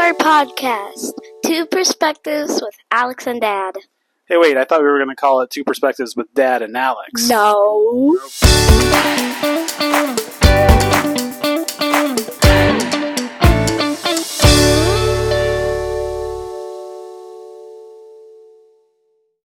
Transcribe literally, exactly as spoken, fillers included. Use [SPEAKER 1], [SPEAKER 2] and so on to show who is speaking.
[SPEAKER 1] our podcast, Two Perspectives with Alex and Dad.
[SPEAKER 2] Hey, wait, I thought we were going to call it Two Perspectives with Dad and Alex.
[SPEAKER 1] No.
[SPEAKER 2] Nope.